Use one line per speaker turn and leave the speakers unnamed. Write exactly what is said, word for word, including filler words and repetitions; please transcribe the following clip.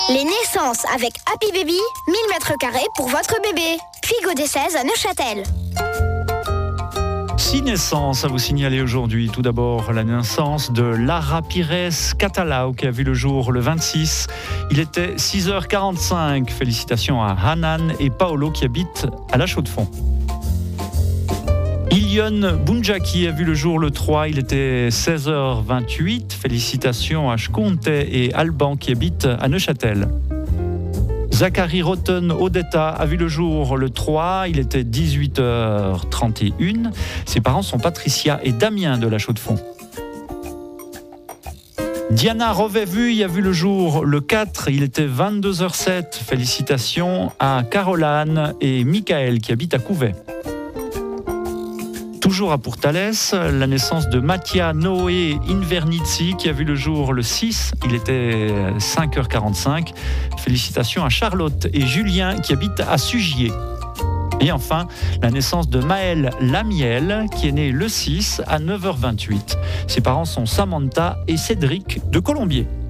Les naissances avec Happy Baby, mille mètres carrés pour votre bébé. Puy Godé-seize à Neuchâtel.
Six naissances à vous signaler aujourd'hui. Tout d'abord, la naissance de Lara Pires Catalao qui a vu le jour le vingt-six. Il était six heures quarante-cinq. Félicitations à Hanan et Paolo qui habitent à La Chaux-de-Fonds. Ilion Bunjaki a vu le jour le trois, il était seize heures vingt-huit. Félicitations à Shkonte et Alban qui habitent à Neuchâtel. Zachary Rotten Odetta a vu le jour le trois, il était dix-huit heures trente et une. Ses parents sont Patricia et Damien de La Chaux-de-Fonds. Diana Rovevuy a vu le jour le quatre, il était vingt-deux heures sept. Félicitations à Caroline et Michael qui habitent à Couvet. Toujours à Pourtalès, la naissance de Mattia Noé Invernizzi qui a vu le jour le six, il était cinq heures quarante-cinq. Félicitations à Charlotte et Julien qui habitent à Sugier. Et enfin, la naissance de Maël Lamiel qui est né le six à neuf heures vingt-huit. Ses parents sont Samantha et Cédric de Colombier.